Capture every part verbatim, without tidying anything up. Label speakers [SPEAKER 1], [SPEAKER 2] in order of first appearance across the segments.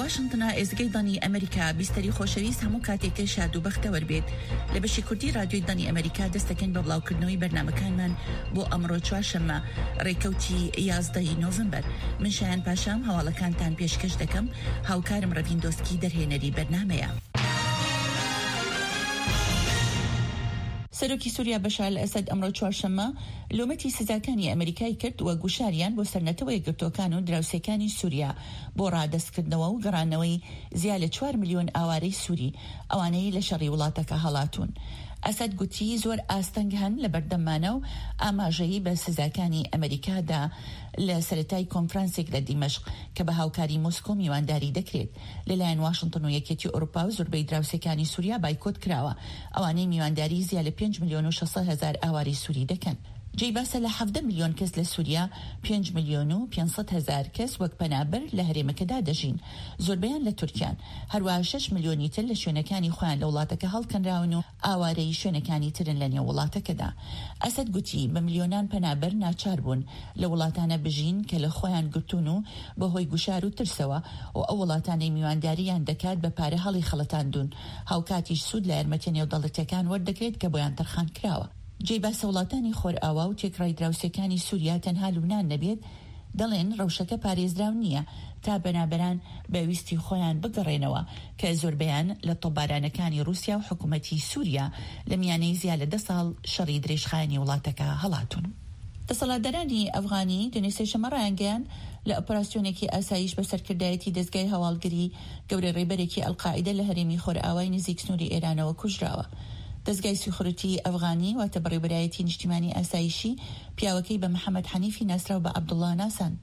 [SPEAKER 1] واشنطن ئێزگەی دانی ئەمریکا بیستەری خۆشەویست هەموو کاتێکە شاد و بەختەوە بێت لە بەشی کوردی رادیۆی دانی ئەمریکا دەستەکەن بە بڵاوکردنەوەی بەرنامەکانمان بۆ ئەمڕۆ چوارشەممە ڕێکەوتی یازدەی نۆڤمبەر. من شایان پاشام هەواڵەکانتان پێشکەش دەکەم. هاوکارم ڕەڤین دۆسکی دەرهێنەری بەرنامەیە. سەرۆکی سووریا بەشار ئەسەد ئەمڕۆ چوارشەممە لۆمەتی سزاکانی ئەمریکای کرد و گوشاریان بۆ سەرنەتەوەی گرتوەکان و دراوسەکانی سووریا بۆ ڕادەستکردنەوە و گەڕانەوەی زیاد لە چوار ملیۆن ئاوارەی سووری ئەوانەی لە شەڕی وڵاتەکە هەڵاتون. ئەسەد گوتی زۆر ئاستەنگ هەن لە بەردەمانە و ئاماژەیی بە سزاکانی ئەمریکادا لە سەرەتای کۆنفرانسێک لە دیمەشق کە بە هاوکاری مۆسکۆ میوانداری دەکرێت لەلایەن واشنتن و یەکێتی ئەوروپا و زۆربەی دراوسەکانی سووریا بایکۆت کراوە. ئەوانەی میوانداری زیاد لە پێنج ملیۆن و شەشسەد هەزار ئاواری سووری دەکەن. جێی باسە لە حەڤدە ملیۆن کەس لە سووریا پێنج ملیۆن و پێنجسەد هەزار کەس وەک پەنابەر لە هەرێمەکەدا دەژین، زۆربەیان لە تورکیان. هەروەها شەش ملیۆنی تر لە شوێنەکانی خۆیان لە وڵاتەکە هەڵکەنراون و ئاوارەی شوێنەکانی ترن لە نێو وڵاتەکەدا. ئەسەد گوتی بە ملیۆنان پەنابەر ناچار بوون لە وڵاتانە بژین کە لە خۆیان گرتون و بەهۆی گوشار و ترسەوە و ئەو وڵاتانەی میوانداریان دەکات بە پارە هەڵی خەڵەتاندون. هاوکاتیش سوود لە یارمەتیە نێودەوڵەتیەکان وەردەگرێت کە بۆیان تەرخان کراوە. جێی باسە وڵاتانی خۆرئاوا و تێکڕای دراوسەکانی سووریا تەنها لوبنان نەبێت دەڵێن ڕەوشەکە پارێزراو نییە تا بەنابەران بەویستی خۆیان بگەڕێنەوە کە زۆربیان لە تۆبارانەکانی رووسیا و حکوومەتی سووریا لە میانەی زیاد لە دە ساڵ شەڕی درێژخایەنی وڵاتەکە هەڵاتون. دەسەڵاتدارانی ئەفغانی دوێنێ سێشەممە ڕایانگەیان لە ئۆپراسیۆنێکی ئاسایش بە سەرکردایەتی دەستگای هەواڵگری گەورە ڕێبەرێکی ئەڵقاعیدە لە هەرێمی خۆرئاوای نزیک سنووری ئێرانەوە کوژراوە. دەستگای سیخورەتی ئەفغانی واتە بەڕێوەبەرایەتی نیشتیمانی ئاسایشی پیاوەکەی بە محەممەد حەنیفی ناسرا و بە عەبدوڵڵا ناساند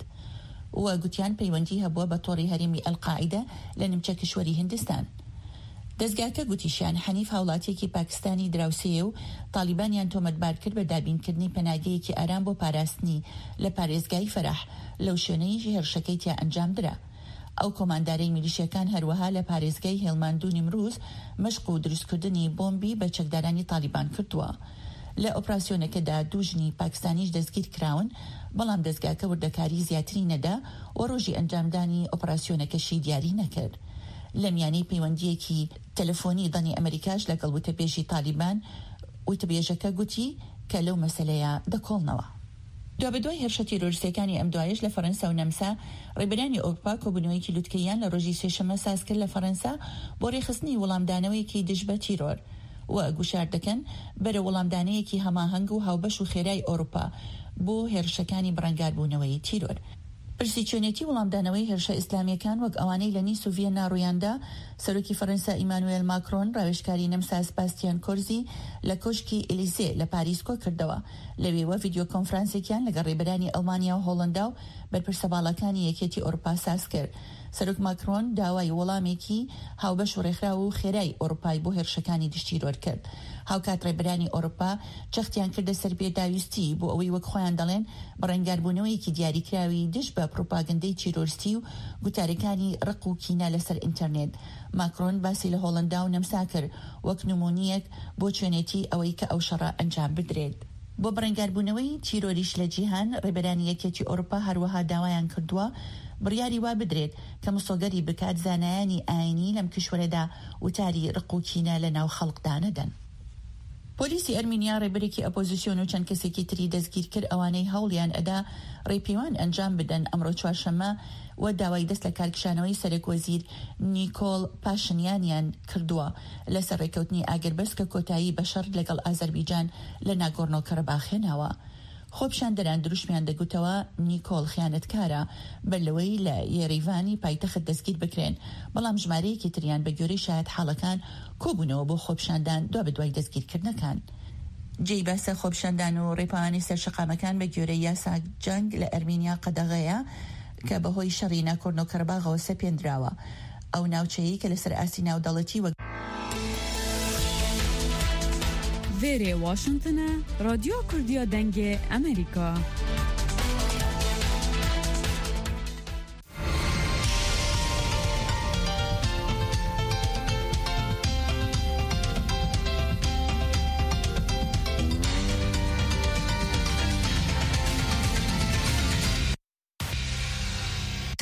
[SPEAKER 1] و گوتیان پەیوەندی هەبووە بە تۆڕی هەرێمی ئەلقاعیدە لە نیمچە کشوەری هیندستان. دەستگاکە گوتیشیان حەنیف هاوڵاتیەکی پاکستانی دراوسێ و تالیبانیان تۆمەتبار کرد بە دابینکردنی پەناگەیەکی ئارام بۆ پاراستنی لە پارێزگای فەرەح لەو شوێنەی هێرشەکەی تیا ئەنجامدرا. ئەو کۆماندارەی میلیشیەکان هەروەها لە پارێزگای هێڵماند و نیمروز مەشق و دروستکردنی بۆمبی بە چەکدارانی تالیبان کردووە. لە ئۆپراسیۆنەکەدا دوو ژنی پاکستانیش دەستگیر کراون، بەڵام دەستگاکە وردەکاری زیاتری نەدا و ڕۆژی ئەنجامدانی ئۆپراسیۆنەکەشی دیاری نەکرد. لە میانەی پەیوەندیەکی تەلەفۆنی دانی ئەمریکاش لەگەڵ وتەبێژی تالیبان وتەبێژەکە گوتی کە لەو مەسەلەیە دەکۆڵنەوە. دوا بەدوای هێرشە تیرۆریستەکانی ئەم دوایش لە فەرەنسا و نەمسا ڕێبەرانی ئەوروپا کۆبوونەوەیەکی لوتکەیان لە ڕۆژی سێشەممە ساز کرد لە فەرەنسا بۆ ڕێخستنی وەڵامدانەوەیەکی دژ بە تیرۆر و گوشار دەکەن بەرە وەڵامدانەیەکی هەماهەنگ و هاوبەش و خێرای ئەوروپا بۆ هێرشەکانی بڕەنگاربوونەوەی تیرۆر. پرسی چۆنێتی وەڵامدانەوەی هێرشە ئیسلامیەکان وەک ئەوانەی لە نیس و ڤیەنا ڕوویاندا سەرۆکی فەرەنسا ئیمانوێل ماکرۆن ڕاوێژکاری نەمسا سپاستیان کۆرزی لە کۆشکی ئێلیزێ لە پاریس کۆ کردەوە. لەوێوە ڤیدیۆ کۆنفرانسێکیان لەگەڵ ڕێبەرانی ئەڵمانیا و هۆڵەندا و بەرپرسە باڵەکانی یەکێتی ئەوروپا ساز کرد. سەرۆک ماکرۆن داوای وەڵامێکی هاوبەش و ڕێکخرا و خێرای ئەوروپای بۆ هێرشەکانی دشتیرۆر کرد. هاوکات ڕێبەرانی ئەوروپا چەختیان کردە سەر بێداویستی بۆ ئەوەی وەک خۆیان دەڵێن بڕەنگاربوونەوەیەکی دیاریکراوی دش بە پروپاگەندەی تیرۆریستی و گوتارەکانی ڕق و کینە لەسەر ئینتەرنێت. ماکرۆن باسی لە هۆڵەندا و نەمسا کرد وەک نمونیەک بۆ چۆنێتی ئەوەی کە ئەو شەڕە ئەنجام بدرێت. بۆ بڕەنگاربوونەوەی تیرۆریش لە جیهان ڕێبەرانی یەکێتی ئەوروپا هەروەها داوایان کردووە بڕیاری وا بدرێت کە مسۆگەری بکات زانایانی ئاینی لەم کشوەرەدا وتاری ڕق و کینە لە ناو خەڵکدا نەدەن. پۆلیسی ئەرمینیا ڕێبەرێکی ئەپۆزیسیۆن و چەند کەسێکی تری دەستگیر کرد ئەوانەی هەوڵیان ئەدا ڕێپیوان ئەنجام بدەن ئەمڕۆ چوارشەممە و داوای دەست لە کارکشانەوەی سەرۆک وەزیر نیکۆل پاشنیانیان کردووە لەسەر ڕێکەوتنی ئاگربەس کە کۆتایی بە شەڕ لەگەڵ ئازەربیجان لە ناگۆرنۆ کەرەباخ هێناوە. خۆپشاندەران دروشمیان دەگوتەوە نیکۆل خیانەتکارە بەلەوەی لە یێریڤانی پایتەخت دەستگیر بکرێن، بەڵام ژمارەیەکی تریان بە گوێرەی شایەت حاڵەکان کۆبوونەوە بۆ خۆپشاندان دوا بەدوای دەستگیرکردنەکان. جێی باسە خۆپشاندان و ڕێپەوانی سەرشقامەکان بە گوێرەی یاسا جەنگ لە ئەرمینیا قەدەغەیە کە بەهۆی شەڕی ناکۆرنۆ کەرەباغەوە سەپێنراوە. ئەو ناوچەیە کە لەسەر ئاسی ناودەڵەتی وەک
[SPEAKER 2] Vere Washington'a Radyo Kurdiya Dengê Amerika.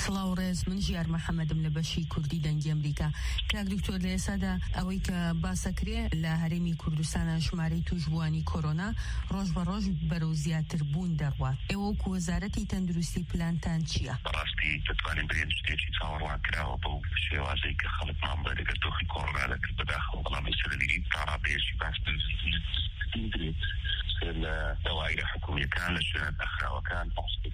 [SPEAKER 3] سڵاو ڕێز من ژیار محەممەدم لە بەشی کوردی دەنگی ئەمریکا. کاک دکتۆر لە ئێسادا ئەوەی کە باسەکرێ لە هەرێمی کوردستانە ژمارەی توشبوانی کۆرۆنا ڕۆژ بە ڕۆژ بەرەو زیاتر بوون دەڕوات. ئێوە وەکو وەزارەتی تەندروستی پلانتان چییە؟
[SPEAKER 4] بەڕاستی دەتوانین برێن شتێکی چاوەڕوان کراوە بەو شێوازەی کە خەڵکمان بەرەگەر دۆخی کۆرۆنا دەکرد بەداخەوە بەڵامی سەرەری تاڕاپێشی باس درێت لە دەوایرە حکوومیەکان لە شوێنە داخراوەکان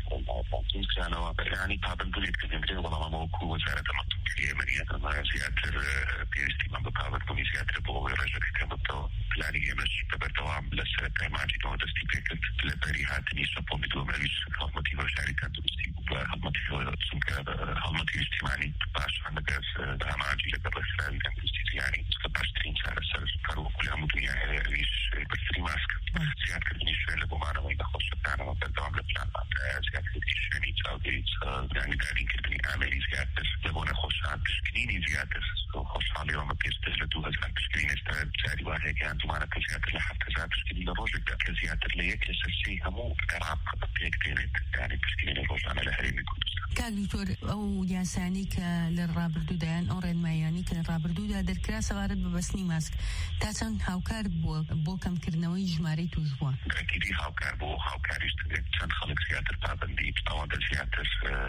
[SPEAKER 4] پاسکانەوە بەیانی پابندبوونێت کردێنرێ وەڵامەوە وەکو وەزارەتە مەتوقیە ئێمەریەتەمە زیاتر پێویستیمان بە پابندبوونی زیاتر بۆ ئەوەی ڕێژەکەکە بێتەوە پلانی ئێمەش بەبەردەوام لە سەرەتای ماجیدەوە دەستی پێکرد لە بەری هاتنی سەپۆمی دووەمەویش هەڵمەتی هۆشداری تەندروستی بوو بە هەڵمەتی چونکە هەڵمەتی نیشتیمانی پاشان لەگەر داماجی لەگەر ڕێکخراوی تەندروستی زیانی کە باشترین چارەسەر کار وەکو لە هەموو دنیا هەیە ئەویش بەرزترین ماسک زیادکردنی شوێن لە بۆمانەوەی نەخۆشەکانەوە بەردەوام لە پلانمان زیادکردنی شوێنی چاودێری دانیداریکردنی ئامێری زیاتر لە بۆ نەخۆشان پشکنینی زیاتر خۆشحاڵیەوەمە پێشتر لە دوو هەزار پشکنین ئێستا جاری وهەیەکیان تومانەکە زیاتر لە هەفت هەزار پشکنین لە ڕۆژێکدا کە زیاتر لە یەک لە سەرسی هەموو عێراق پێک دێنێت یانی پشکنینی ڕۆژانە لە هەرێمی کوردستان.
[SPEAKER 3] کاک دکتۆر ئەو یاسانی کە لە ڕابردوودایان ئەو ڕێنماییانی کە لە ڕابردوودا دەرکرا سەوارەت بە بەستنی ماسک تا چەند هاوکار بووە بۆ کەمکردنەوەی ژمارەی توشبووان؟
[SPEAKER 4] گەکیری هاوکار بۆ هاوکاریش دەبێت چەند خەڵک زیاتر پابندی ئەوەندە زیاتر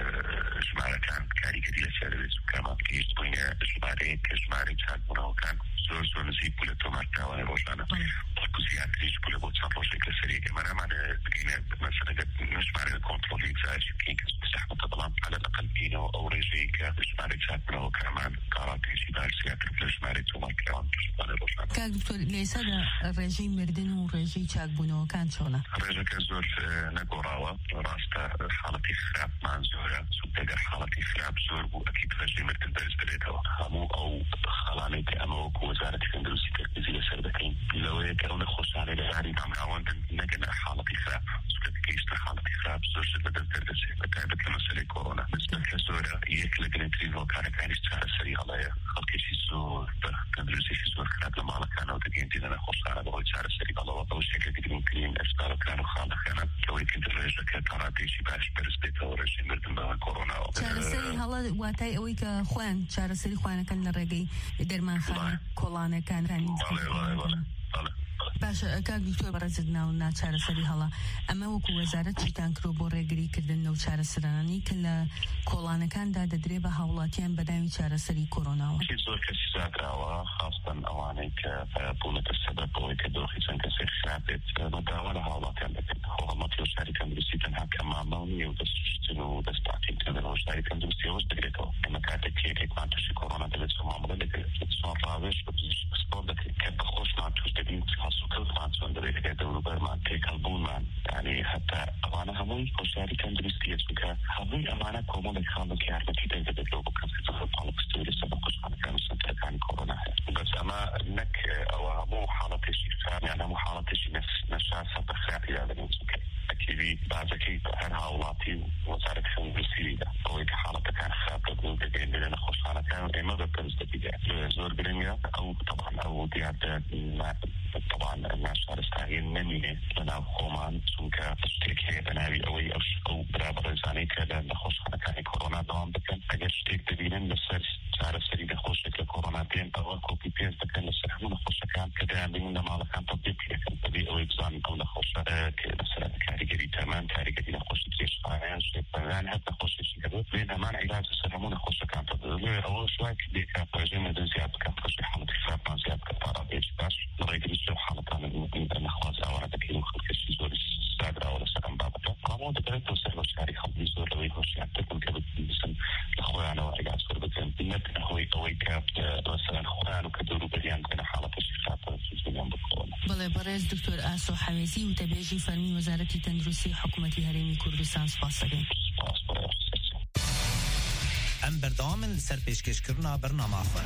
[SPEAKER 4] ژمارەکان کاریگەری لەسەر دەبێت کەمە گەیشت بووینە ژمارەیەک کە ژمارەی چاکبوونەوەکان زۆر زۆر نزیک بوو لە تۆمارکراوانی ڕۆژانە بەڵکو زیاتریش بوو لە بۆ چەند ڕۆژێک لەسەرێک ئێمە نامانە بگەینە مەسەلە ژمارە کۆنتڕۆلی زایشی بکەین کە زەحمەتە بەڵام عەلەقەل بینەوە ئەو ڕێژەیە کە ژمارەی چاکبوونەوەکانمان کاڕاپێشی باش زیاتر لە ژمارەی تۆمارکراوان توشبوانی ڕۆژانە.
[SPEAKER 3] کاک دکتۆر لە ئێستادا ڕێژەی مردن و ڕێژەی چاکبوونەوەکان چۆنە؟
[SPEAKER 4] ڕێژەکە زۆر نەگۆڕاوە ڕاستە حاڵەتی خراپمان زۆرە سوپێگەر حاڵەتی خراپ زۆر بوو ئەکید ڕێژەی مردن بەرز دەرێتەوە هەموو ئەو خەڵانەی کە ئەمە وەکو وەزارەتی تەندروستی تەرکیزی لەسەر دەکەین لەوەیە کە ئەو نەخۆشانەی لە یاری دامراوەندن نەگەنە حاڵەتی خراپ چونکە گەیشتە حاڵەتی خراپ زۆر شت بەدەست دەردەچێت بەتایبەت لە مەسەلەی کۆرۆنا نسبەت کە زۆرە یەک لە گرنگترین هۆکارەکانیش چارەسەری هەڵەیە خەڵکێکی زۆر بە تەندروستێکی زۆر خراپ لە ماڵەکانەوە دەگەیەنێتە نەخۆشانە بەهۆی چارەسەری هەڵەوە ئەو شتێکە گرنگترین ئەسبابەکان و خاڵەکانە کەوەی کە ڕێژەکە تاڕاپێشی باش بەرز بێتەوە ڕێژەی مردن بەوە کۆرۆناوە.
[SPEAKER 3] چارەسەری هەڵە واتای ئەوەی کە خۆیان چارەسەری خوانەکەن لە ڕێگەی دەرمانخانە کۆڵانەکان باشە. کاک دکتۆر بەڕێزت ناو ناچارەسەری هەڵە ئەمە وەکو وەزارەت چیتان کرۆ بۆ ڕێگریکردن لەو چارەسەرانەی کە لە کۆڵانەکاندا دەدرێ بە هاوڵاتیان بەداوی چارەسەری کۆرۆناوە؟
[SPEAKER 4] زۆر کەسی زادراوە خاستن ئەوانەی کە بوونەتە سەبەب بەوەی کە دۆخی چەند کەسێک خراپێت بەداوا لە هاوڵاتیان دەکەن هەڵمەتی هۆشداری تەندروستی تەنها کە مامەڵ نیە و دەستشتن و دەستپاکردن هۆشداری تەندروستیەوەش دەگرێتەوە ئەمە کاتێک کێکێکمان تووشی کۆرۆنا دەبێت مامەڵە دەکرێت چۆن ڕاوێژ بە سپۆرت دەکرێت کە بەخۆشمان توش دەبین هەسوکەوتمان چۆن دەبێت کە دەوروبەرمان تێکەڵبوونمان یعنی هەتا ئەوانە هەمووی هۆشداری تەندروستیە چونکە هەمووی ئەمانە کۆمەڵێک خاڵێک یارمەتی دەدەبێت لەو بۆ کەسێتەوە پاڵەپستوی لەسەر بەخۆشخانەکان و سنتەرەکانی کۆرۆنا هەیە بەس ئەمە نەک ئەوە هەموو حاڵەتێکی خراپ یان هەموو حاڵەتێکی نەشاسە بە خراپیدا دەبێت چونکە ئەکیدی بازەکەی هەر هاوڵاتی و وەزارەتی تەندروستیدا ئەوەی کە حاڵەتەکان خراپ دەبن و دەگەین لە نەخۆشخانەکان ئێمە بەپەرز دەبیدە زۆر گرنگە ئەو طبعا ئەو دیارە طبعا ناشارستانی نەمینێ لەناو خۆمان چونکە شتێک هەیە بەناوی ئەوەی ئەو برابەڕێزانەی کە لە نەخۆشخانەکانی کۆرۆنا دەوام بکەن ئەگەر شتێک دەبینن لەسەر چارەسەری نەخۆشێک لە کۆرۆنا پێن ئەوە کۆپی پێست دەکەن لەسەر هەموو نەخۆشەکان کە دەیان بینن لە ماڵەکان تەطبیق دەکەن بەبێ ئەوەی بزانن ئەو نەخۆشە کە لەسەر کاریگەری تەمان کاریگەری نەخۆشی درێژخانەیان شتێک بەیان هەر نەخۆشێکی هەبێت بێن هەمان عیلاج لەسەر هەموو نەخۆشەکان تەطبیق ئەوە شوای دێکا ڕێژەی مەدن زیاد بکەن خۆشی حاڵەتی خراپمان زیاد بکەن تا ڕابێژی باش ڕێگریش لەو حاڵەتانە نەخواز ئەوانە دەکەین و خەڵکەشی زۆری سادراوە لەسەر ئەم بابەتە ڕامەوە دەبێتەوە سەر هۆشیاری خەڵکی زۆر لەوەی هۆشیارتر بن کە بتنووسن لە خۆیانەوە عیلاج وەربگرن نەبنە هۆی ئەوەی کە مەسەلەن خۆیان و کە دەوروبەریان بکەنە حاڵەتێکی خراپە زیان بکەون.
[SPEAKER 3] بەڵێ بەڕێز دکتۆر ئاسۆ حەوێزی و تەبێژی فەرمی وەزارەتی تەندروستی حکوومەتی هەرێمی کوردستان سپاس دەکەین.
[SPEAKER 5] ئەم بەردەوامن لەسەر پێشکەشکردنا بەرنامە خۆن.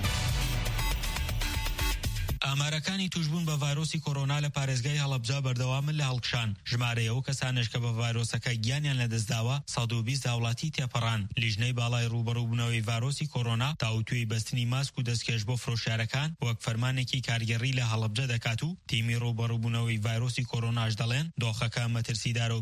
[SPEAKER 6] ئامارەکانی توشبوون بە ڤایرۆسی کۆرۆنا لە پارێزگای هەڵەبجە بەردەوامن لە هەڵکشان. ژمارەی ئەو کەسانش کە بە ڤایرۆسەکە گیانیان لەدەستداوە سەد و بیست هاوڵاتی تێپەڕان. لیژنەی باڵای ڕوبەڕووبوونەوەی ڤایرۆسی کۆرۆنا داوتوێی بەستنی ماسک و دەستکێش بۆ فرۆشیارەکان وەک فەرمانێکی کارگەڕی لە هەڵەبجە دەکات و تیمی ڕوبەڕووبوونەوەی ڤایرۆسی کۆرۆناش دەڵێن دۆخەکە مەترسیدارە و